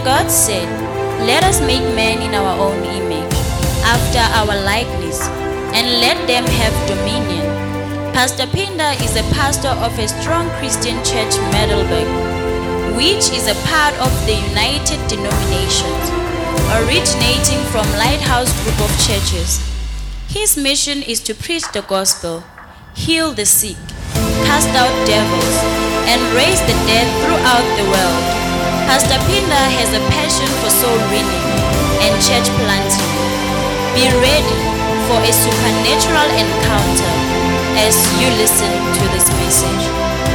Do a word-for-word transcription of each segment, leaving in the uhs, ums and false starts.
God said, "Let us make man in our own image, after our likeness, and let them have dominion." Pastor Pinda is a pastor of a strong Christian church, Middelburg, which is a part of the United Denominations, originating from Lighthouse Group of Churches. His mission is to preach the gospel, heal the sick, cast out devils, and raise the dead throughout the world. Pastor Pinda has a passion for soul winning and church planting. Be ready for a supernatural encounter as you listen to this message.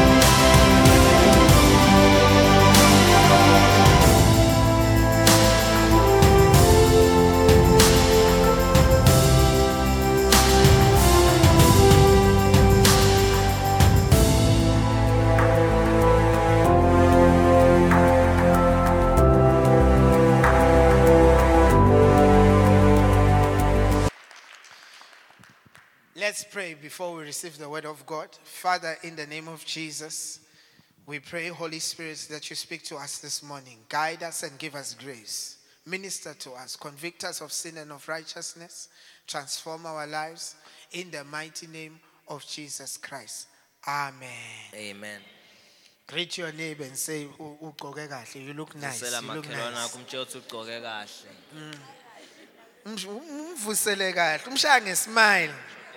Let's pray before we receive the word of God. Father, in the name of Jesus, we pray, Holy Spirit, that you speak to us this morning. Guide us and give us grace. Minister to us. Convict us of sin and of righteousness. Transform our lives in the mighty name of Jesus Christ. Amen. Amen. Greet your neighbor and say, "Ugqoke kahle, you look nice. Sela You look makhelwana nice." kumtshela ukuthi ugqoke kahle. Umvusele kahle, umshaya ngesmile.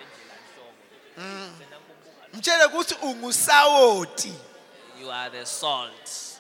Mtshele ukuthi ungusawoti. You are the salt.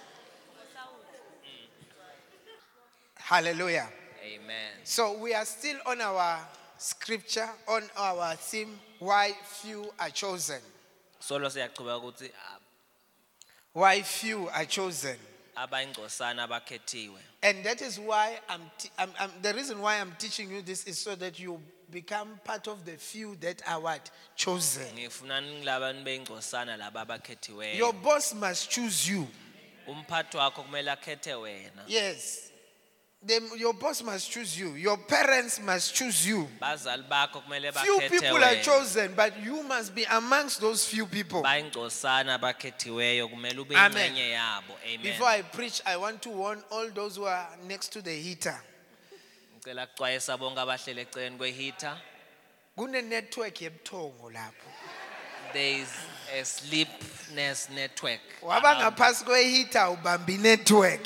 Hallelujah. Amen. So we are still on our scripture, on our theme, why few are chosen. Solo siyaqhubeka ukuthi Why few are chosen. abayingcosana abakhethiwe. And that is why I'm, t- I'm, I'm the reason why I'm teaching you this is so that you become part of the few that are what? Chosen. Ngifuna ngilabantu beyingcosana laba abakhethiweyo. Your boss must choose you. Umphathi wakho kumele akhethe wena. Yes. Them, your boss must choose you. Your parents must choose you. Bazali bakho kumele Few bakhethe people are wena. chosen, but you must be amongst those few people. Bayingcosana abakhethiweyo kumele ube Amen. ingxenye yabo. Amen. Before I preach, I want to warn all those who are next to the heater. Ngicela kuxwayisa bonke abahlele eceleni kweheater. Kune network yebuthongo lapho. There is a sleepness network. Waba around. ngaphasi kweheater ubambi network.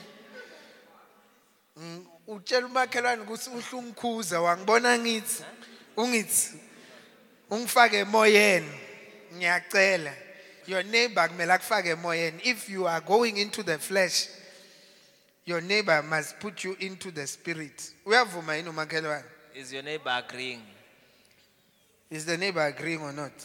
Mm, utshela umakhelwane ukuthi uhlungikhuza wangibona ngithi ungithi ungifake emoyeni ngiyacela. Your neighbor kumele akufake emoyeni. If you are going into the flesh, your neighbor must put you into the spirit. Uyavuma yini umakhelwane? Is your neighbor agreeing? Is the neighbor agreeing or not?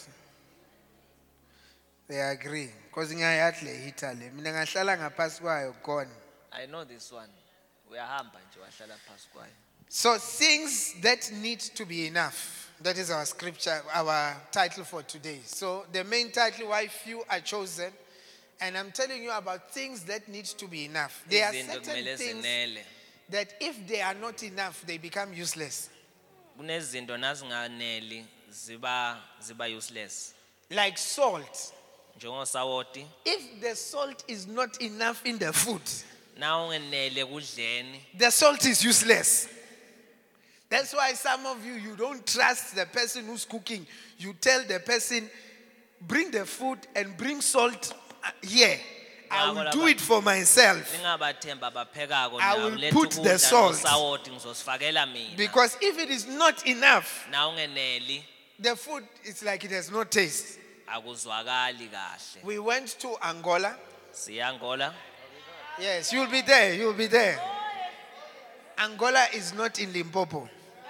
They agree. Because ngiyayathi le heater le mina ngahlala ngaphasi kwayo gone. I know this one. Uyahamba nje wahlala phansi kwayo. So things that need to be enough. That is our scripture, our title for today. So the main title, why few are chosen. And I'm telling you about things that need to be enough. There are Izinto certain kumele things zinele. that if they are not enough, they become useless. Kunezinto nazinganeli ziba ziba useless. Like salt. Njengosawoti, If the salt is not enough in the food, na ungenele kudleni, the salt is useless. That's why some of you, you don't trust the person who's cooking. You tell the person, bring the food and bring salt here. I will do it for myself. ningabathemba abaphekako I nabo will letha put the ukudla salt. nosawoti ngizosifakela mina. Because if it is not enough, Na ungeneli the food is like it has no taste. akuzwakali kahle. We went to Angola. Siyangola. Yes, you'll be there. You'll be there. Angola is not in Limpopo.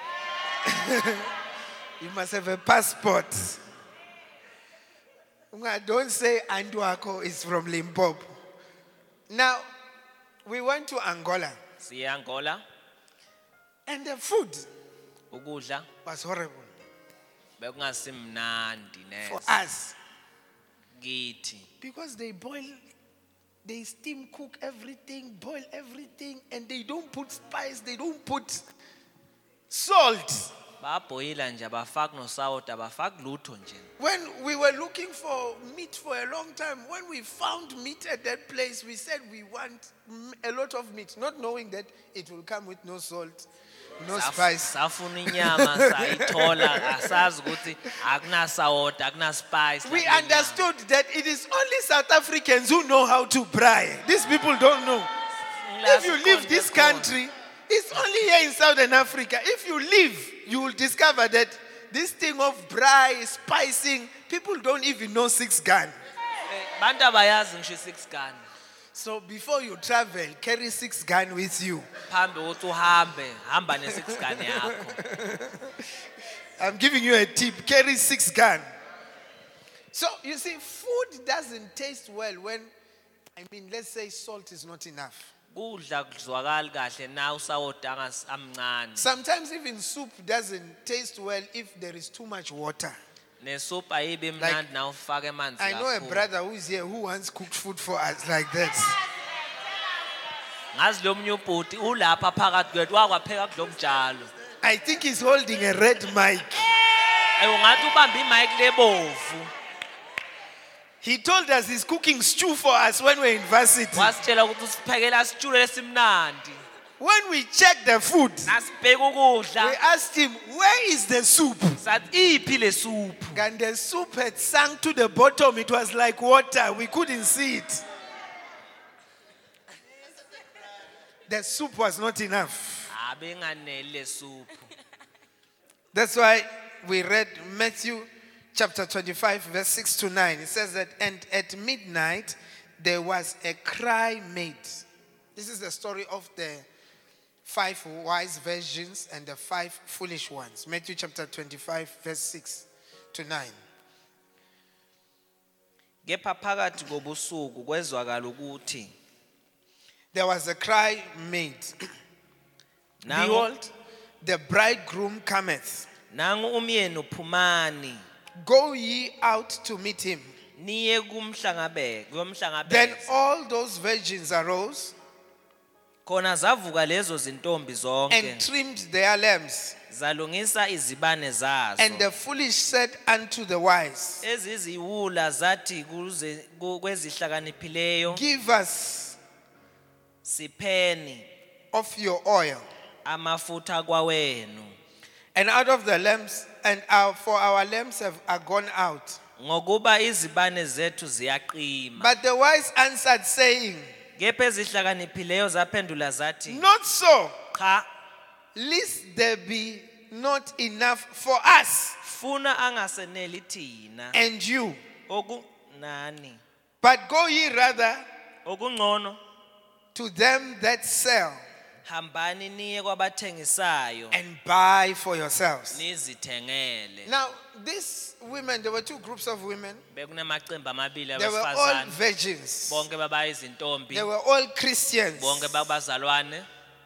You must have a passport. Don't say Anduako is from Limpopo. Now, we went to Angola. Siyangola. And the food Ukudla was horrible bekungasimnandi for neze us. kithi. Because they boil, they steam cook everything, boil everything, and they don't put spice, they don't put salt. Babhoyila nje abafaki nosawoti abafaki lutho nje. When we were looking for meat for a long time, when we found meat at that place, we said we want m- a lot of meat, not knowing that it will come with no salt, no Saf- spice. Safuna inyama sayithola asazi ukuthi akunasawoti akunaspice. We understood that it is only South Africans who know how to braai. These people don't know. If you leave this country, it's only here in Southern Africa. If you leave, you will discover that this thing of braai, spicing, people don't even know six gun. Bantu abayazi ngisho six gun. So before you travel, carry six gun with you. Phambi ukuthi uhambe, hamba ne six gun yakho. I'm giving you a tip. Carry six gun. So you see, food doesn't taste well when, I mean, let's say salt is not enough. Kudla kuzwakala kahle na usawoti angas amncane. Sometimes even soup doesn't taste well if there is too much water. Nesoup ayibe mnandi na ufake amanzi kakhulu. I know a brother who is here who once cooked food for us like that. Ngazi lo mnye ubhuti ulapha phakathi kwethu wakwapheka kulomjalo. I think he's holding a red mic. Ayo ngathi ubamba imic lebovu. He told us he's cooking stew for us when we're in varsity. Wasitshela ukuthi usiphekela isitshulu lesimnandi. When we checked the food, Nasibheka we ukudla. asked him, where is the soup? Sathi iphi le soup? And the soup had sunk to the bottom. It was like water. We couldn't see it. The soup was not enough. Abenganele le soup. That's why we read Matthew chapter twenty-five, verse six to nine. It says that, and at midnight there was a cry made. This is the story of the five wise virgins and the five foolish ones. Matthew chapter twenty-five, verse six to nine. Kepha phakathi kobusuku kwezwakala ukuthi There was a cry made. Nangu- Behold, the bridegroom cometh. nangu umyeni uphumani Go ye out to meet him. niye kumhlangabeke Then kuyomhlangabeza. all those virgins arose Khona zavuka lezo zintombi zonke and trimmed their lamps. zalungisa izibane zazo. And the foolish said unto the wise, Eziziwula zathi kuze ku- kwezihlakaniphileyo give us sipheni of your oil. amafutha kwawenu And out of the lamps, and our, for our lamps have, are gone out. ngokuba izibane zethu ziyaqima. But the wise answered, saying, Kepha ezihlakaniphileyo zaphendula zathi not so, cha lest there be not enough for us funa angaseneli thina and you. oku nani But go ye rather okungcono to them that sell hambani niye kwabathengisayo and buy for yourselves. nizithengele. Now, these women, there were two groups of women. Bekunemaqembu amabili They were all abesifazane virgins. bonke babayizintombi They were all Christians. bonke babazalwane.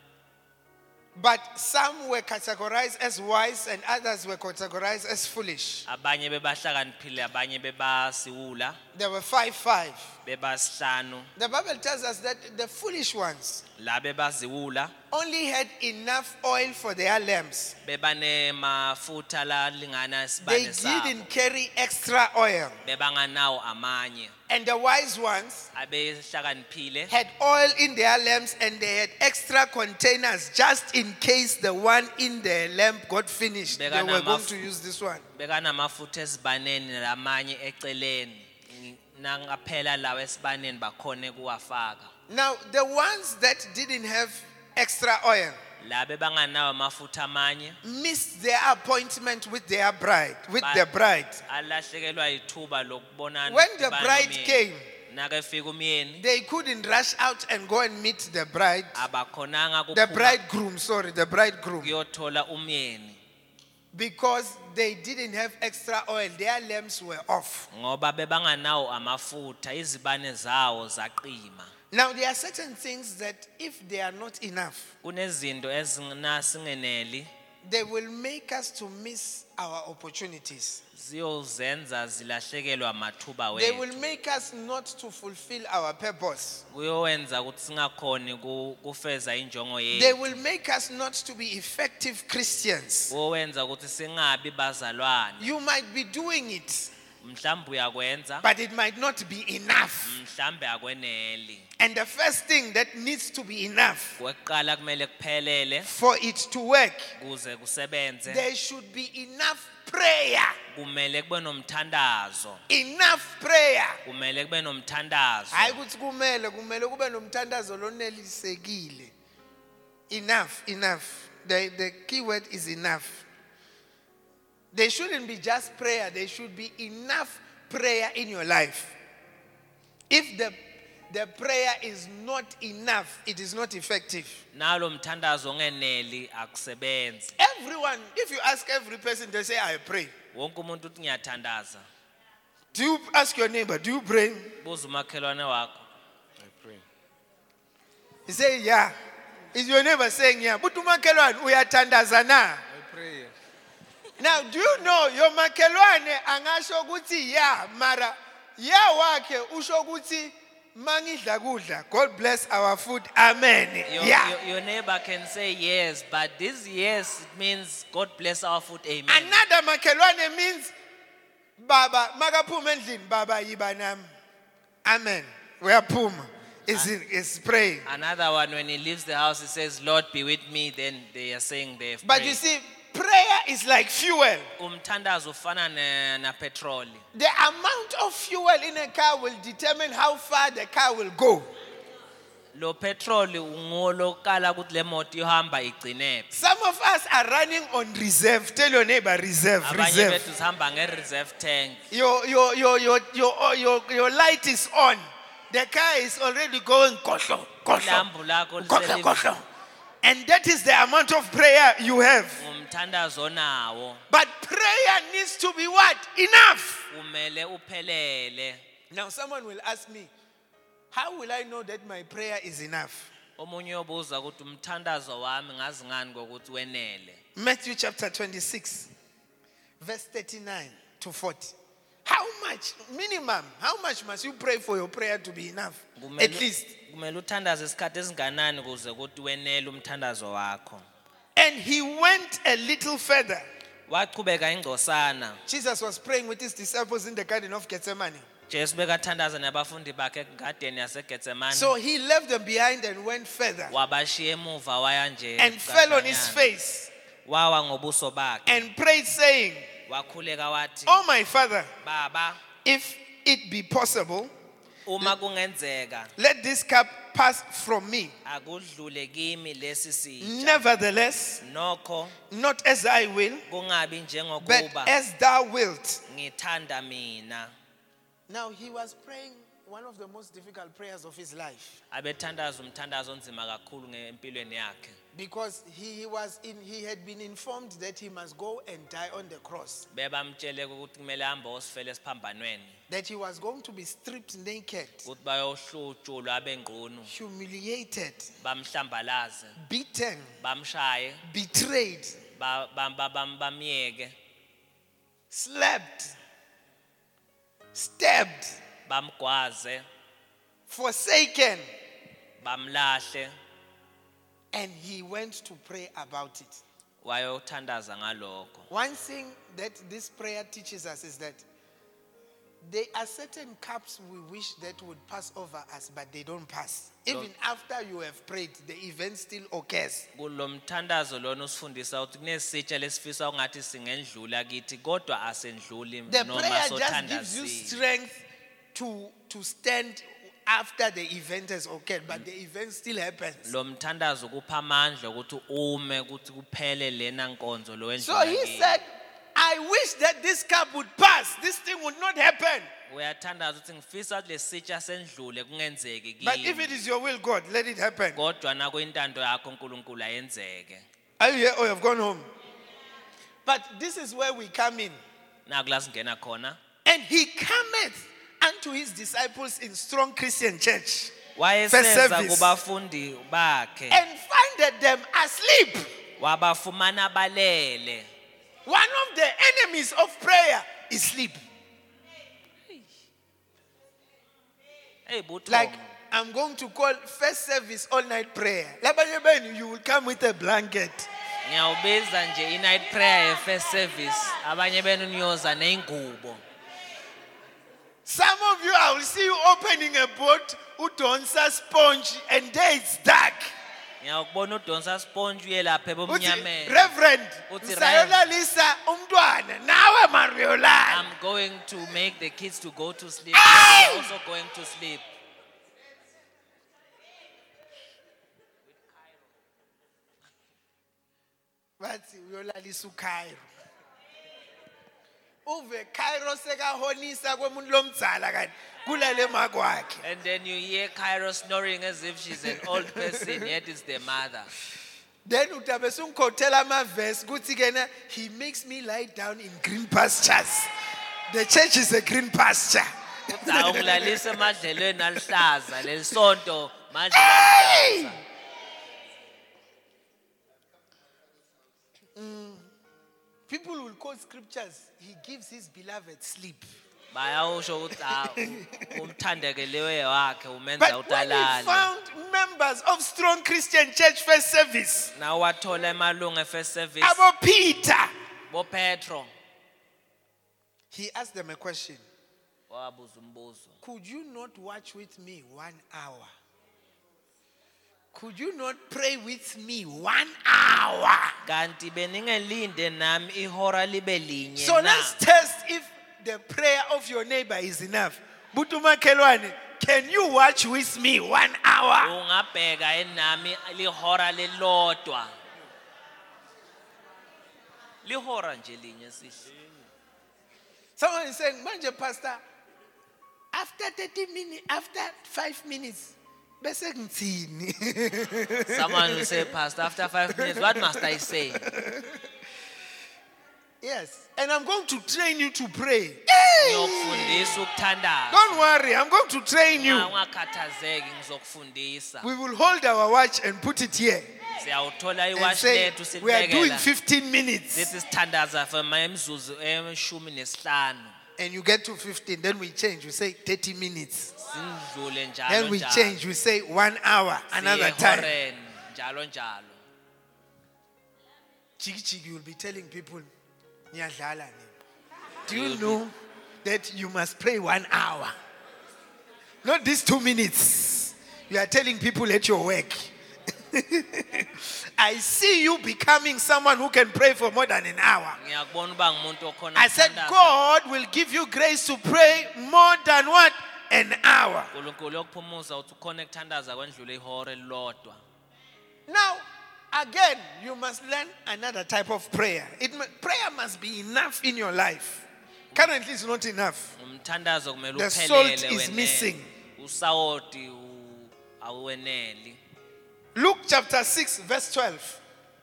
But some were categorized as wise and others were categorized as foolish. Abanye bebahlakaniphile abanye bebasiwula There were five, five. bebasihlanu. The Bible tells us that the foolish ones La bebaziwula only had enough oil for their lamps. bebanemafutha lalingana They isibane sabo. didn't carry extra oil. Bebanganawo amanye. And the wise ones Abehlakaniphile had oil in their lamps and they had extra containers just in case the one in the lamp got finished. They were going to use this one. bekanamafutha esibaneni lamanye eceleni. Nangaphela lawa esibaneni bakhone kuwafaka. Now, the ones that didn't have extra oil La bebanganawo amafutha amanye missed their appointment with their bride, with Ba- the bride. alahlekelwa ithuba lokubonana. When the ibani bride nomyeni. came, Nakefika umyeni they couldn't rush out and go and meet the bride, abakhonanga the kuphuma bridegroom, sorry, the bridegroom, kuyothola umyeni because they didn't have extra oil. Their lamps were off. ngoba bebanganawo amafutha izibane zawo zaqima. Now, there are certain things that if they are not enough, Kunezinto ezinasingeneli they will make us to miss our opportunities. ziyozenza zilahlekelwa amathuba They wethu will make us not to fulfill our purpose. kuyowenza ukuthi singakhoni ku- kufeza injongo They yethu will make us not to be effective Christians. kuyowenza ukuthi singabi bazalwane You might be doing it, mhlawumbe uyakwenza but it might not be enough. mhlawumbe akweneli And the first thing that needs to be enough kwekuqala kumele kuphelele for it to work, kuze kusebenze there should be enough prayer. kumele kube nomthandazo Enough prayer. kumele kube nomthandazo Hayi ukuthi kumele kumele kube nomthandazo lonelisekile. Enough, enough. The the key word is enough. There shouldn't be just prayer, there should be enough prayer in your life. If the the prayer is not enough, it is not effective. nalo mthandazo ongeneli akusebenzi Everyone, if you ask every person, they say, I pray. wonke umuntu uthi ngiyathandaza Do you ask your neighbor, do you pray? buza umakhelwane wakho He say, yeah. Is your neighbor saying, yeah? But umakhelwane uyathandaza na? Pray. Now, do you know your makhelwane angasho ukuthi yeah, mara yeah wakhe usho ukuthi mangidla kudla. God bless our food. Amen. your, Yeah. your, your neighbor can say yes but this yes it means God bless our food amen Another makhelwane means baba makaphuma endlini baba yiba nami. Amen. Uyaphuma. Is it is praying. another one when he leaves the house he says Lord be with me then they are saying they've But prayed. you see, prayer is like fuel. umthandazo ufana ne- na petroli The amount of fuel in a car will determine how far the car will go. lo petroli ngolokala ukuthi le moto ihamba igcinephi Some of us are running on reserve. Tell your neighbor, reserve, abanye reserve. bethu sihamba nge-reserve tank Your, your, your, your, your, your, your light is on. The car is already going kohlo, kohlo, ilambu lakho kohlo, liseli- kohlo. And that is the amount of prayer you have. ngumthandazo nawo But prayer needs to be what? Enough. kumele uphelele Now someone will ask me, how will I know that my prayer is enough? omunye uyobuza ukuthi umthandazo wami ngazi ngani ngokuthi wenele Matthew chapter twenty-six, verse thirty-nine to forty. How much, minimum, how much must you pray for your prayer to be enough? Kumele- At least. kumele uthandaze isikhathi esinganani kuze ukuthi wenele umthandazo wakho And he went a little further. waqhubeka ingcosana Jesus was praying with his disciples in the Garden of Gethsemane. Jesu bekathandaza nabafundi bakhe egadeni yasegetsemane So he left them behind and went further wabashiya emuva waya nje and fell on his kancanyana. face wawa ngobuso bakhe and prayed, saying, wakhuleka wathi Oh, my Father, baba if it be possible, uma kungenzeka let this cup pass from me. akudlule kimi lesi sitsha Nevertheless, nokho not as I will, kungabi but njengokuba as thou wilt. ngithanda mina Now he was praying one of the most difficult prayers of his life abethandaza umthandazo onzima kakhulu ngempilweni yakhe because he was in he had been informed that he must go and die on the cross, bebamtshele ukuthi kumele ahambe osifele esiphambanweni that he was going to be stripped naked, ukuthi bayohlutshulwa abengqunu humiliated, bamhlambalaze beaten, bamshaye betrayed, ba- ba- ba- bam- bamyeke slapped, stabbed, bamgwaze forsaken, bamlahle and he went to pray about it. wayothandaza ngalokho One thing that this prayer teaches us is that there are certain cups we wish that would pass over us, but they don't pass. Even after you have prayed, the event still occurs. kulo mthandazo lona usifundisa ukuthi kunesitsha lesifisa ungathi singendlula kithi kodwa asendluli The noma prayer just gives you sothandazile strength to, to stand after the event has occurred, but the event still happens. lo mthandazo kupha amandla ukuthi ume ukuthi kuphele lena nkonzo lo So wendlula he kiyo. said, I wish that this cup would pass. This thing would not happen. uyathandaza ukuthi ngifisa ukuthi lesitsha sendlule kungenzeki But if it kimi is your will, God, let it happen. kodwa nako intando yakho uNkulunkulu ayenzeke Are you here or you have gone home? But this is where we come in. naku la singena khona And he cometh unto his disciples in Strong Christian Church wayeseza service. kubafundi bakhe and findeth them asleep. wabafumana balele. One of the enemies of prayer is sleep. Hey buthong. Like, I'm going to call first service all night prayer. Labanye benu, you will come with a blanket. Ngiyawubiza nje i-night prayer ye first service. Abanye benu niyoza nengubo. Some of you, I will see you opening a boat, udonsa sponge, and there it's dark. Ngiyakubona udonsa sponge uye lapha Uthi, ebumnyameni. Reverend, Uthi, usayolalisa umntwana, nawe mariyolala. I'm going to make the kids to go to sleep. Hey! I'm also going to sleep. Bathi uyolalisa uKairo. Uve Cairo sekahonisa kwemuntu lomdzala kanti kulale makwakhe. And then you hear Cairo snoring as if she's an old person, yet it's the mother. Then utabe sungikhothela ama-verse kuthi kena he makes me lie down in green pastures. The church is a green pasture. Uthi ungilalisa emadlelweni aluhlaza, lesonto manje Hey! aluhlaza. People will quote scriptures. He gives his beloved sleep. Bayawusho ukuthi ah, umthandekelewe wakhe umenza But when he utalala. found members of Strong Christian Church First Service, Now wathola emalunga e-first service Abo Peter, bo Petro he asked them a question. wabuza umbuzo. Could you not watch with me one hour? Could you not pray with me one hour? Kanti beningelinde nami ihora libe linye So na. let's test if the prayer of your neighbor is enough. Butuma Kelwane, can you watch with me one hour? Ungabheka enami lihora lelodwa. Lihora nje linye sihle. Someone is saying, Manje Pastor, after thirty minutes, after five minutes, bese ngithini? Someone will say, Pastor, after five minutes, what must I say? Yes. And I'm going to train you to pray. Ngiyokufundisa ukuthandaza. Don't worry, I'm going to train you. Ungakhathazeki ngizokufundisa. We will hold our watch and put it here. Siyawuthola And iwashi say, lethu we are doing silibekela. fifteen minutes. Sithi sithandaza for imizuzu eshumi nesihlanu. And you get to fifteen, then we change. We say thirty minutes. Sindlule njalo Then we njalo. change. We say one hour, another Siye time. ehoreni, njalo njalo. Chiki chiki will be telling people, "Niyadlala ni." Do you know that you must pray one hour? Not these two minutes. You are telling people at your work. I see you becoming someone who can pray for more than an hour. Ngiyakubona uba ngumuntu okhona I said, ukuthandaza. God will give you grace to pray more than what? An hour. uNkulunkulu yokuphumuza uthi ukhona ukuthandaza kwendlule ihora elilodwa. Now, again, you must learn another type of prayer. It, mu- prayer must be enough in your life. Currently, it's not enough. Umthandazo kumele The salt uphelele is wena. missing. Usawoti u- awuweneli. Luke chapter six, verse twelve.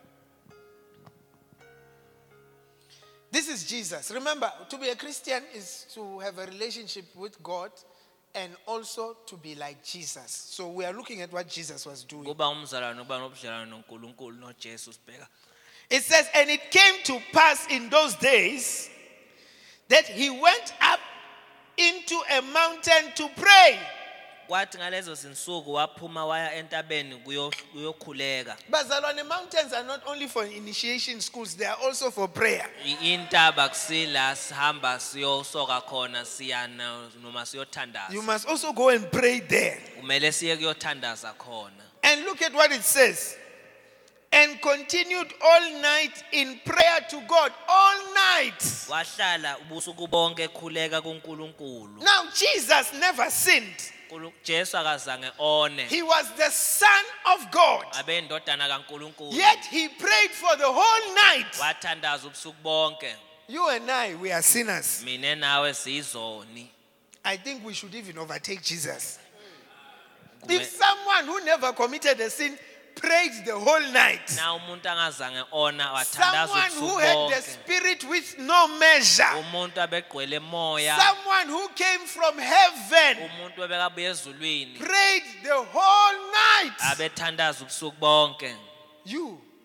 This is Jesus. Remember, to be a Christian is to have a relationship with God and also to be like Jesus. So we are looking at what Jesus was doing. Kuba umzalwane uba nobudlelwane noNkulunkulu noJesu sibheka. It says, and it came to pass in those days that he went up into a mountain to pray. Kwathi ngalezo zinsuku waphuma waya entabeni kuyo- kuyokhuleka. Bazalwane, mountains are not only for initiation schools, they are also for prayer. I- Intaba kusila sihamba siyosoka khona siya na- noma You siyothandaza. must also go and pray there. Kumele siye kuyothandaza khona. And look at what it says. And continued all night in prayer to God. All night. Wahlala ubusuku bonke ekhuleka kuNkulunkulu. Now, Jesus never sinned. Nkulu- Jesu akazange one. He was the Son of God. Abe indodana kaNkulunkulu. Yet he prayed for the whole night. Wathandaza ubusuku bonke. You and I, we are sinners. Mina nawe siyizoni. I think we should even overtake Jesus. Kume- If someone who never committed a sin prayed the whole night, Na umuntu angazange ona wathandaza someone who ubusuku had the bonke. spirit with no measure, Umuntu abegqwele emoya. someone who came from heaven, Umuntu obekabuya ezulwini. prayed the whole night. Abethandaza ubusuku bonke. You,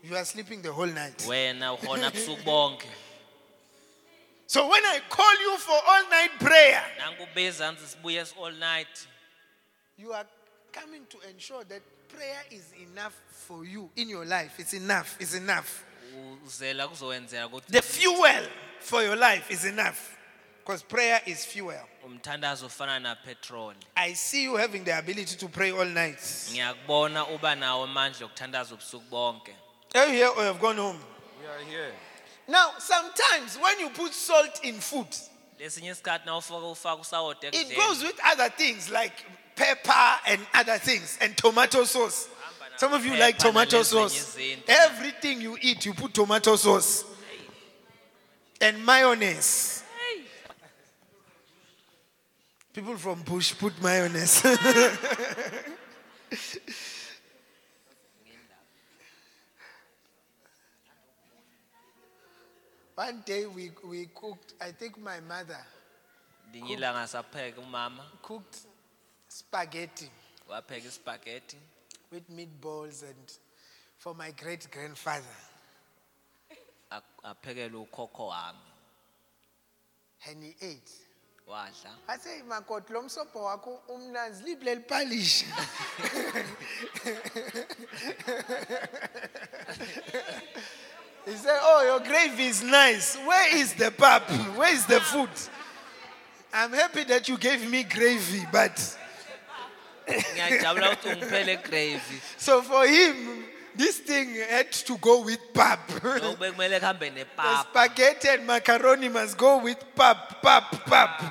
You are sleeping the whole night. wena uhona busuku bonke. So when I call you for all night prayer, Nangubiza ngithi sibuye s- all night. you are coming to ensure that prayer is enough for you in your life. It's enough. It's enough. Uzela kuzowenzela ukuthi The fuel for your life is enough. Because prayer is fuel. umthandazo ufana na petrol. I see you having the ability to pray all night. Ngiyakubona uba nawo amandla okuthandaza ubusuku bonke. Are you here or you have gone home? We are here. Now, sometimes when you put salt in food, Lesinye isikhathi na ufaka ufaka usawoti it ekudleni. goes with other things like pepper and other things and tomato sauce. Some of you like Pepper tomato nalezinye sauce. izinto. Everything you eat, you put tomato sauce and mayonnaise. People from Bush put mayonnaise. One day we, we cooked, I think my mother Linye ilanga sapheka umama cooked spaghetti wapheka ispaghetti with meatballs and for my great grandfather. ak- aphekela ukhokho wami And he ate. wadla. I say, Makot, lo msopo wako umnanzi lible lipalish. He said, oh, your gravy is nice. Where is the pap? Where is the food? I'm happy that you gave me gravy, but Ngiyajabula ukuthi ungiphele gravy. so for him, this thing had to go with pap. Lokube kumele kuhambe The nepapa. spaghetti and macaroni must go with pap, pap, pap.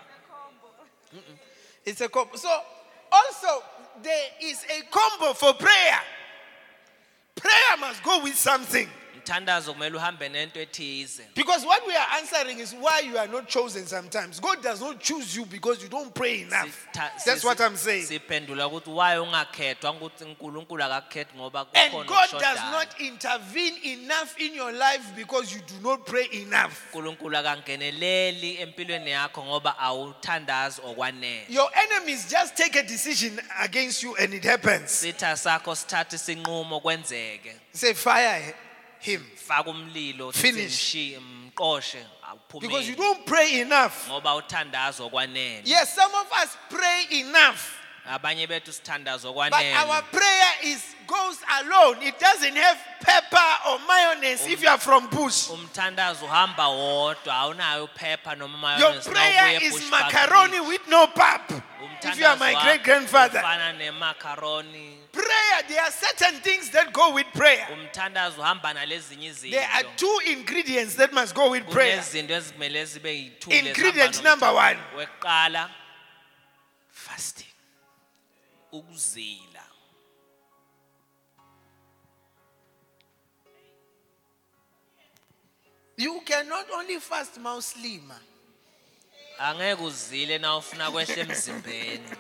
It's a combo. So, also, there is a combo for prayer. Prayer must go with something. Umthandazo kumele uhambe nento ethize. Because what we are answering is why you are not chosen sometimes. God does not choose you because you don't pray enough. Sitha- That's si- what si- I'm saying. Siphendula ukuthi why ungakhethwa ukuthi uNkulunkulu akakhethi ngoba And kukhona God does okushodayo. not intervene enough in your life because you do not pray enough. uNkulunkulu akangeneleli empilweni yakho ngoba awuthandazi okwanele. Your enemies just take a decision against you and it happens. Sitha sakho sithathe isinqumo kwenzeke. Say, fire him. Faka umlilo Finish. mshi mqoshe Because you awuphumeli don't pray enough. ngoba uthandaza okwanele. Yes, some of us pray enough. Abanye bethu sithandaza But our okwanele. prayer is goes alone. It doesn't have pepper or mayonnaise if you are from Bush. Umthandazo uhamba wodwa awunayo phepha noma Your mayonnaise prayer is macaroni with no pap. If you are my great grandfather. Ufana nemacaroni. Prayer, there are certain things that go with prayer. Umthandazo uhamba nalezinye izinto. There are two ingredients that must go with prayer. Kunezinto ezimele zibe yithule. Ingredient number one. Weqala Fasting. ukuzila. You cannot only fast mostly, man. Angeke uzile na ufuna kwehla emzimbeni.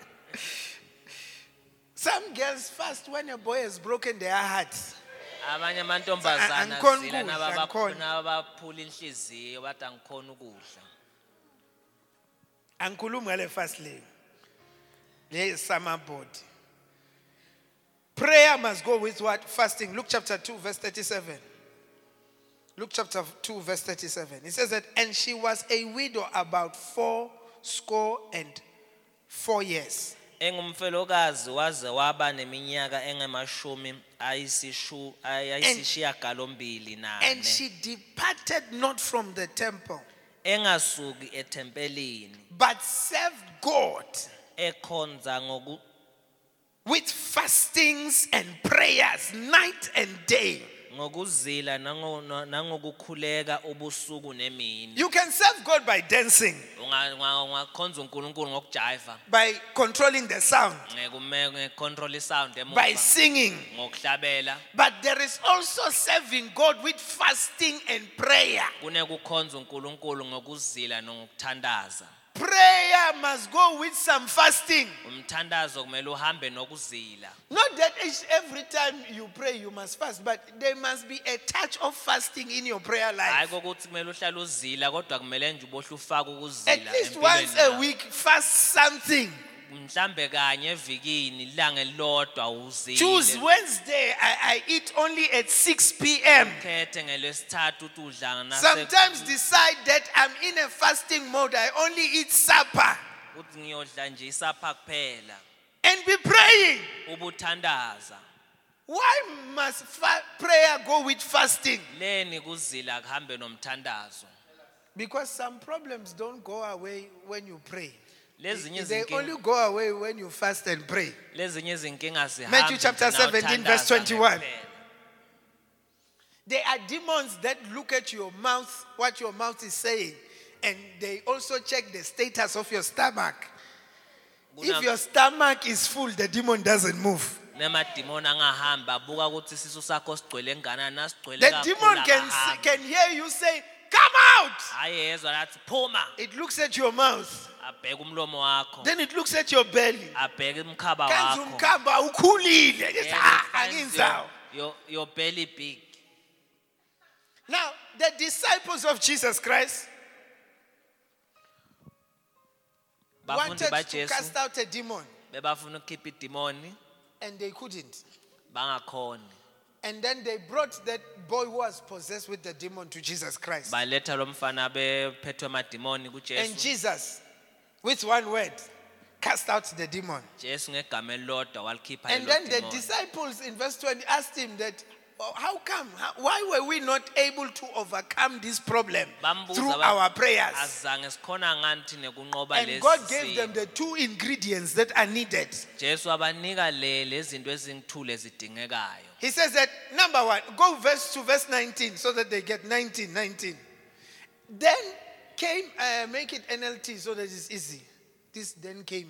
Some girls fast when a boy has broken their heart. Abanye amantombazana Angikhoni zila ukudla, angikhoni. nabaphula inhliziyo bathi angikhona ukudla. Angikhulumi ngale fast le. Le is summer body. Prayer must go with what? Fasting. Luke chapter two, verse thirty-seven. Luke chapter two, verse thirty-seven. It says that, and she was a widow about four score and four years. Engumfelokazi waze waba neminyaka engemashumi ayisishu ayisishiyagalombili nane. And she departed not from the temple, Engasuki ethempelini but served God ekhonza ngoku with fastings and prayers night and day. ngokuzila nango- nangokukhuleka ubusuku nemini. You can serve God by dancing, Unga- unga- ungakhonza uNkulunkulu ngokujiva. by controlling the sound, Ngekume ngecontrol sound by emuva. singing. Ngokuhlabela. But there is also serving God with fasting and prayer. Kunekukhonza uNkulunkulu ngokuzila nokuthandaza. Prayer must go with some fasting. Umthandazo kumele uhambe nokuzila. Not that each, every time you pray you must fast, but there must be a touch of fasting in your prayer Hayi life. kokuthi kumele uhlale uzila kodwa kumele nje ubohle ufake ukuzila At least empilweni once a yakho. week, fast something. mhlambe kanye evikini ilanga elilodwa Choose uzile. Wednesday, I, I eat only at six p.m. Khethe ngelesithathu uthi udla nase Sometimes decide that I'm in a fasting mode. I only eat supper. uthi ngiyodla nje isapha kuphela. And be praying. Ubuthandaza. Why must fa- prayer go with fasting? Leni kuzila kuhambe nomthandazo. Because some problems don't go away when you pray. Lezinye They izinkinga only go away when you fast and pray. lezinye izinkinga zihambe. Matthew chapter nje na seventeen, uthandaza verse twenty-one. kuphela. There are demons that look at your mouth, what your mouth is saying, and they also check the status of your stomach. If your stomach is full, the demon doesn't move. Nemadimoni angahamba abuka ukuthi isisu sakho sigcwele kangakanani nasigcwele The kakhulu demon can, akahamba. can hear you say, "Come out!" Ayezwa lathi phuma It looks at your mouth. abheke umlomo wakho Then it looks at your belly. abheke umkhaba Kanzi wakho. umkhamba ukhulile. Yes, Yeah, ah, it finds anginzawo. your, your, your belly big. Now, the disciples of Jesus Christ Bafundi wanted to baJesu cast out a demon, bebafuna ukukhipha idimoni and they couldn't. bangakhoni. And then they brought that boy who was possessed with the demon to Jesus Christ. Baletha lo mfana bephethwe amadimoni And kuJesu. Jesus, with one word, cast out the demon. Jesu ngegama elilodwa walikhipha And lelo then the demoni. disciples in verse twenty asked him that, "Oh, how come? How, why were we not able to overcome this problem Bambuza through bathi, our prayers?" azange sikhona ngani thina kunqoba And lesi. God gave simo. them the two ingredients that are needed. Jesu abanika le lezinto ezingithule ezidingekayo. He says that, number one, go verse to verse nineteen so that they get nineteen, nineteen. Then came, uh, make it N L T so that it's easy. This then came.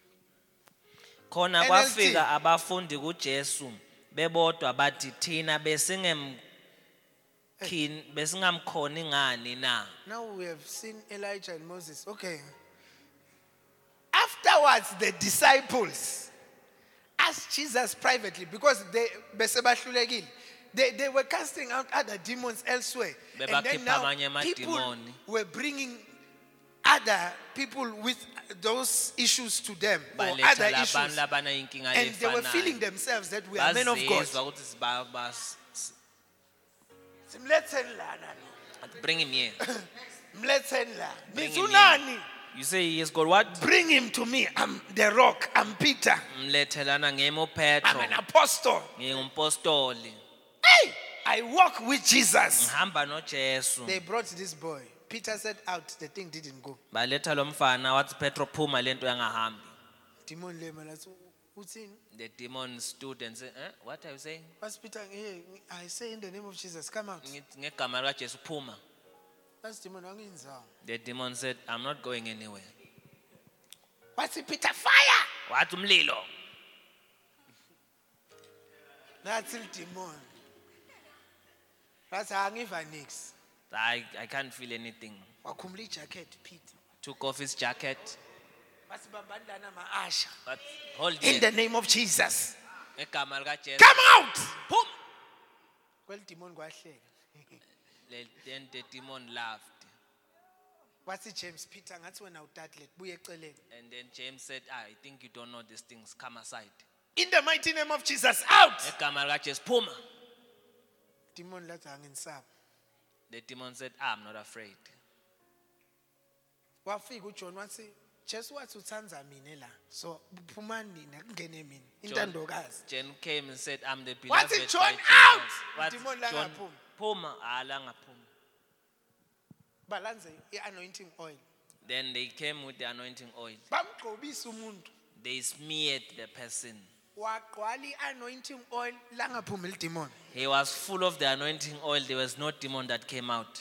Khona N L T. kwafika abafundi kuJesu bebodwa bathi thina besingem khin besingamkhoni ngani na. Now we have seen Elijah and Moses. Okay. Afterwards, the disciples asked Jesus privately because they besebahlulekile. They, they were casting out other demons elsewhere. And then Bebakhipha now amanye people amadimoni. were bringing other people with those issues to them or other Baletha labantu issues. labana inkinga And they were lefanayo. feeling themselves that we are men of God. Bazizwa ukuthi siba- bas- s- Mletheni lana lo. Bring him here. Mletheni la. Bring him Nithunani? here. You say he has got what? Bring him to me. I'm the rock. I'm Peter. Mlethelana ngemo I'm Petro. an apostle. Ngingumpostoli. Hey, I walk with Jesus. Ngihamba noJesu. They brought this boy. Peter said out. The thing didn't go. Baletha lo mfana wathi Petro phuma lento yangahambi. Demon lema lathi uthini? The demon stood and said, eh? What are you saying? What's Peter? Hey, I say in the name of Jesus, come out. Ngithi ngegama likaJesu phuma. That's demon anginzawo. The demon said, I'm not going anywhere. What's it, Peter? Fire! Wathi umlilo. That's the demon. That's angiva nix. I, I can't feel anything. Wakhumula jacket, Peter. Took off his jacket. Basibambandana ma-asha. But hold In it. the name of Jesus. Ngegama likaJesu. Come out! Phuma. Kwel demon kwahleka. Le- Then the demon laughed. Wathi James, Peter ngathi wena utatlet buye eceleni. And then James said, ah, I think you don't know these things. Come aside. In the mighty name of Jesus, out! Ngegama likaJesu phuma. Demon lathi anginsaba. The demon said, ah, I'm not afraid. Wafika uJohn wathi, Jesu wathi uthanza mina la. So phumani nina kungene mina. John, Intandokazi. John came and said, I'm the What beloved. is John by out? Jesus. What Demon la John ngaphuma. phuma. Ah, la ngaphuma. Balanze i-anointing oil. Then they came with the anointing oil. Bamgqobisa umuntu. They smeared the person. Wagqwala i-anointing oil la ngaphuma idemon. He was full of the anointing oil. There was no demon that came out.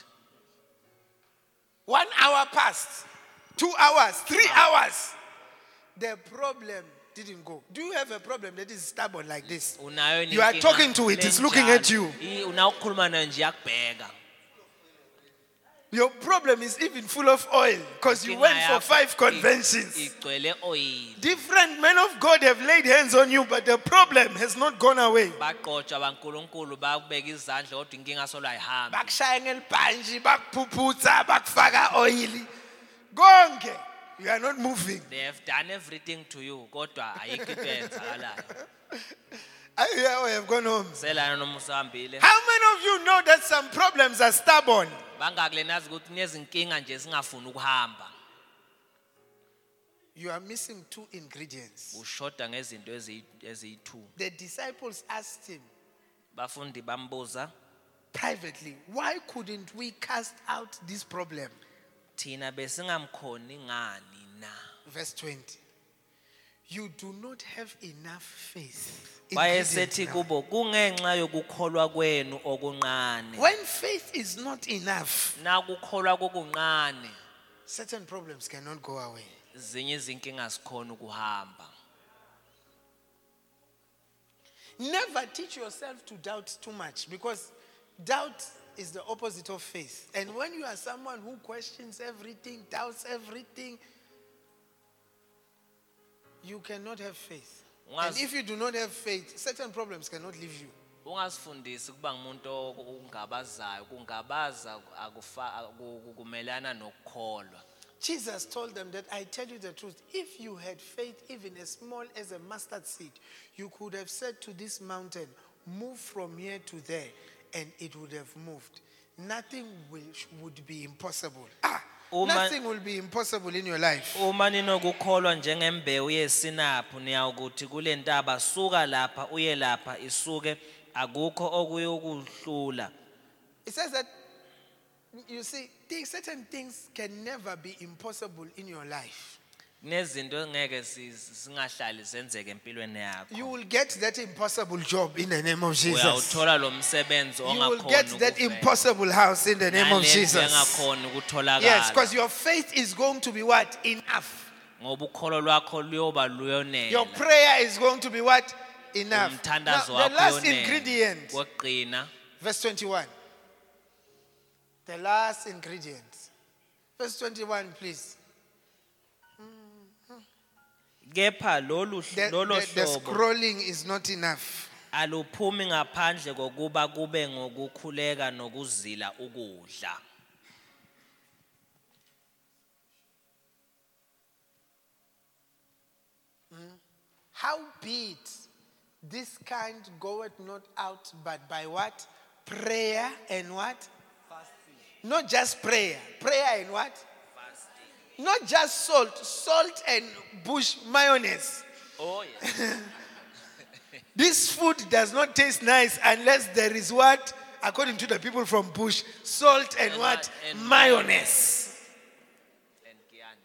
One hour passed. Two hours. Three hours. The problem didn't go. Do you have a problem that is stubborn like this? Unayo You are inkinga talking to it. It's looking at you. lenjalo. I- Unawukhuluma nayo nje yakubheka. Your problem is even full of oil because you Inkinga went for yakho five i- conventions. igcwele oil. Different men of God have laid hands on you, but the problem has not gone away. Baqotshwa baNkulunkulu bakubeka izandla kodwa inkinga solo ayihambi. Bakushaya ngelibhanji, bakuphuputsa, bakufaka oil. Konke. You are not moving. They have done everything to you. Kodwa ayikho into eyenzakalayo. I hear we have gone home. Selana noma usahambile. How many of you know that some problems are stubborn? Bangakule nazi ukuthi kunezinkinga nje singafuni ukuhamba. You are missing two ingredients. Ushoda ngezinto ezi eziyi-two. The disciples asked him Bafundi bambuza, privately, why couldn't we cast out this problem? thina besingamkhoni ngani na? Verse twenty. You do not have enough faith. Bayesethi Ingredient now. kubo kungenxa yokukholwa kwenu okuncane. When faith is not enough, Na kukholwa kokuncane, certain problems cannot go away. zinye izinkinga sikhona ukuhamba. Never teach yourself to doubt too much, because doubt is the opposite of faith. And when you are someone who questions everything, doubts everything, you cannot have faith. And Ungazi- if you do not have faith, certain problems cannot leave you. Ungasifundisi kuba ngumuntu ongabazayo, kungabaza akufa aku- kumelana nokukholwa. Jesus told them that I tell you the truth. If you had faith, even as small as a mustard seed, you could have said to this mountain, move from here to there, and it would have moved. Nothing will, would be impossible. Ah, Uma- nothing will be impossible in your life. Uma ninokukholwa njengembewu yesinaphu niyawukuthi kule ntaba suka lapha uye lapha isuke akukho okuyokuhlula. It says that, you see, things, certain things can never be impossible in your life. Nezinto engeke si- singahlali zenzeke empilweni yakho. You will get that impossible job in the name of Jesus. Uyawuthola lo msebenzi You will ongakhona get that ukuvela. impossible house in the name of Nalento Jesus. engakhona ukutholakala. Yes, because your faith is going to be what? Enough. Ngoba ukholo lwakho luyoba luyonela. Your prayer is going to be what? Enough. Now, Umthandazo the wakho last uyonela. ingredient, Koqina. verse twenty-one. The last ingredient. Verse twenty-one, please. Kepha lolu The, lolo the- the hlobo scrolling is not enough. aluphumi ngaphandle kokuba kube ngokukhuleka nokuzila ukudla. How be it, this kind goeth not out but by what? Prayer and what? Fasting. Not just prayer. Prayer and what? Fasting. Not just salt. Salt and bush mayonnaise. Oh yes. This food does not taste nice unless there is what? According to the people from bush, salt and, And what? what? And mayonnaise. And kiani.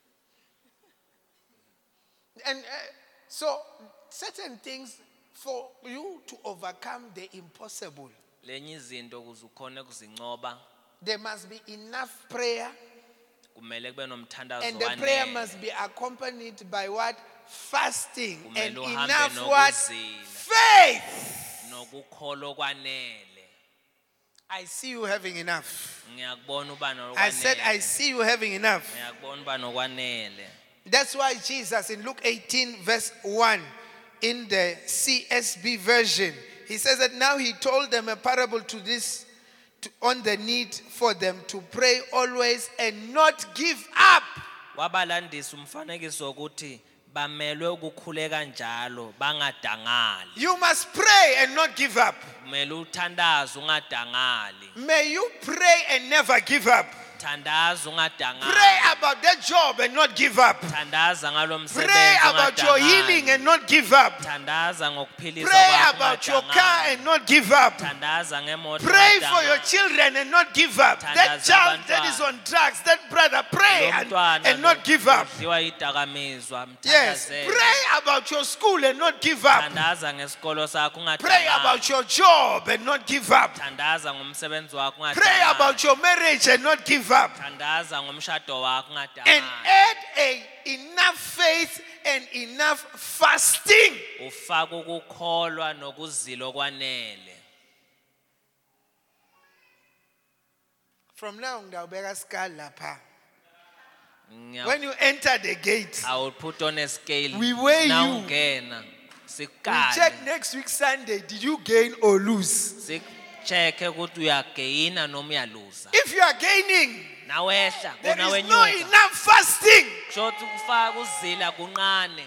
And uh, so, certain things for you to overcome the impossible, Lenye izinto ukuze ukhone ukuzincoba there must be enough prayer, kumele kube nomthandazo and the prayer wanele. must be accompanied by what? Fasting and Kumele uhambe enough what? nokuzila. Faith. Nokukholwa kwanele. I see you having enough. Ngiyakubona uba nokwanele. I said, I see you having enough. Ngiyakubona uba nokwanele. That's why Jesus in Luke eighteen, verse one, in the C S B version, he says that now he told them a parable to this, to, on the need for them to pray always and not give up. Wabalandisa umfanekiso ukuthi bamelwe ukukhuleka njalo bangadangali. You must pray and not give up. Kumele uthandaze ungadangali. May you pray and never give up. Thandaza ungadangali. Pray about that job and not give up. Thandaza ngalo msebenzi Pray about your healing and not give up. Thandaza ngokuphiliswa Pray kwakho about your ungadangali. car and not give up. Thandaza ngemoto Pray for your ungadangali. children and not give up. That Thandaza child that abantwana. is on drugs, that brother, pray Lo and, mntwana and not give up. udliwa yidakamizwa, Yes, mthandazele. pray about your school and not give up. Thandaza ngesikolo sakho Pray ungadangali. about your job and not give up. Thandaza ngomsebenzi wakho ungadangali. Pray about your marriage and not give up. Thandaza ngomshado wakho And ungadangali. add a, enough faith and enough fasting. Ufaka ukukholwa nokuzila okwanele. From now, ngiyawubeka skull lapha. Ngiya- When you enter the gate, I will put on a scale. We weigh Na you. ungena. we Sikale. check next week Sunday. Did you gain or lose? Sik-check ukuthi uyagaina noma uyaluza. If you are gaining, nawehla There is no kunawenyuka enough fasting. shothi kufaka uzila kunqane.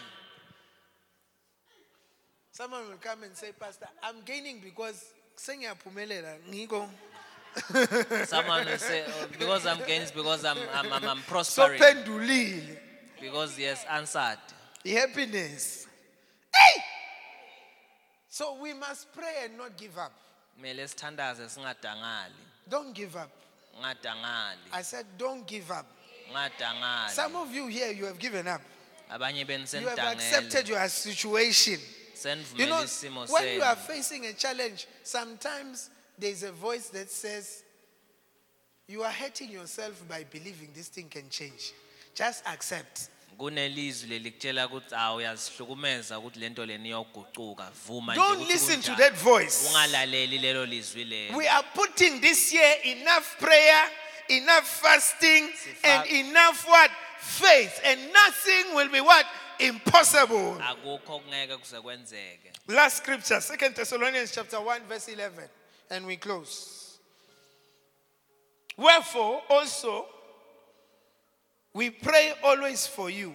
Someone will come and say, Pastor, I'm gaining because sengiyaphumelela ngiko. Someone will say, oh, because I'm gaining, because I'm I'm, I'm, I'm So prospering. pendulile. Because yes, answered. Happiness. Hey! So we must pray and not give up. Kumele sithandaze singadangali. Don't give up. Ungadangali. I said, don't give up. Ungadangali. Some of you here, you have given up. Abanye benu You have senidangele. accepted your situation. You know, Senivumela isimo when you are senu. facing a challenge, sometimes there's a voice that says, you are hurting yourself by believing this thing can change. Just accept. Kunelizwi lelikutshela ukuthi awu uyazihlukumeza ukuthi lento leni iyoguquka. Vuma nje Don't ukuthi listen to kunjani. that voice. Ungalaleli lelo lizwi lelo. We are putting this year enough prayer, enough fasting, and enough what? Faith. And nothing will be what? Impossible. Akukho kungeke kuze kwenzeke. Last scripture, Second Thessalonians chapter one, verse eleven. And we close. Wherefore also we pray always for you.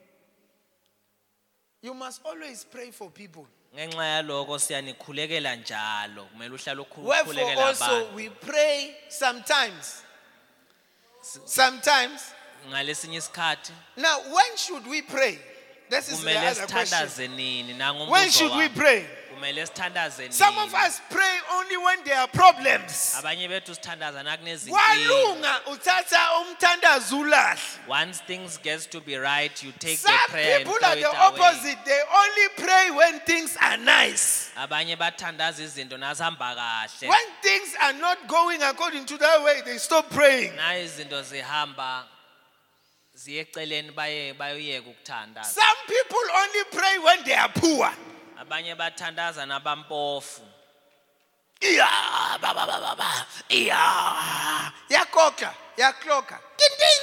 You must always pray for people. Ngenxa yaloko siyanikhulekela njalo. Kumele uhlale Wherefore ukhulekela also abantu. we pray sometimes. Sometimes. Ngalesinye isikhathi Now, when should we pray? This is the kumele other question. sithandaze nini nangu When umbuzo should we wami. pray? Kumele sithandaze nini. Some of us pray only when there are problems. Abanye bethu sithandaza nakunezinkinga. Walunga uthatha umthandazo ulahle. Once things gets to be right, you take the Some prayer and people throw are it the away. opposite. They only pray when things are nice. Abanye bathandaza izinto nazihamba kahle. When things are not going according to that way, they stop praying. Na izinto zihamba ziyeceleni baye bayoyeka ukuthandaza. Some people only pray when they are poor. Abanye bathandaza nabampofu. Yeah, ba ba ba ba ba. Yeah. Yakoka, yakloka. Ding ding.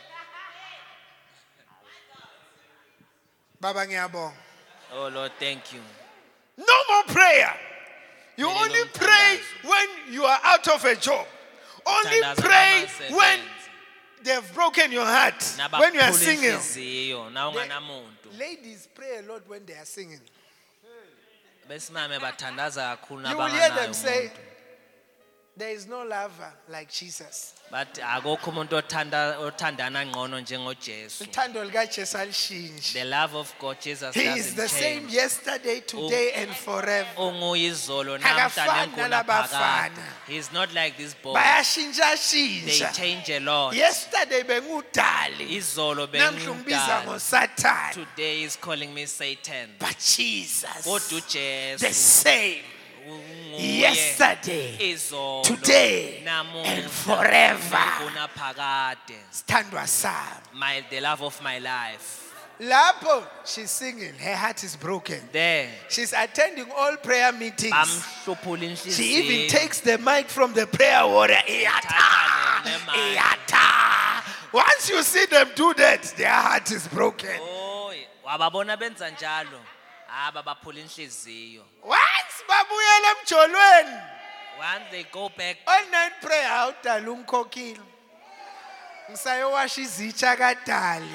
Baba ngiyabonga. Oh Lord, thank you. No more prayer. You Lelo only mthandazo. pray when you are out of a job. Only Thandaza pray namasebenzi. when they have broken your heart. When you are Nabaphula singing. inhliziyo na unganamuntu. Ladies pray a lot when they are singing. Besimame bathandaza kakhulu You will hear nabanganayo them say, umuntu. there is no lover like Jesus. But akukho umuntu othanda othandana ngcono njengoJesu. Uthando lukaJesu alishintshe. The love of God Jesus He is doesn't the same change. yesterday, today, and forever. Unguyizolo namhla Akafani nenkuna nalabafana. phakade. He's not like this boy. Bayashintsha They shintsha. change a lot. Yesterday bengudali. Izolo Namhla ungibiza bengumdala. ngoSathane. Today he's calling me Satan. But Jesus, Kodwa the uJesu same unguye yesterday, izolo today, namuhla and forever. nenkuna phakade. Sithandwa sami. My the love of my life. Lapho she's singing, her heart is broken. There. She's attending all prayer meetings. Bamhluphula She even inhliziyo. takes the mic from the prayer warrior. Iyata, Thatha le mic. iyata. Once you see them do that, their heart is broken. Oh, wababona benza njalo. Aba baphula inhliziyo. Once babuyela emjolweni, Once they go back, all night prayer awudala umkhokhile. Ngisayowasha izitsha kadali.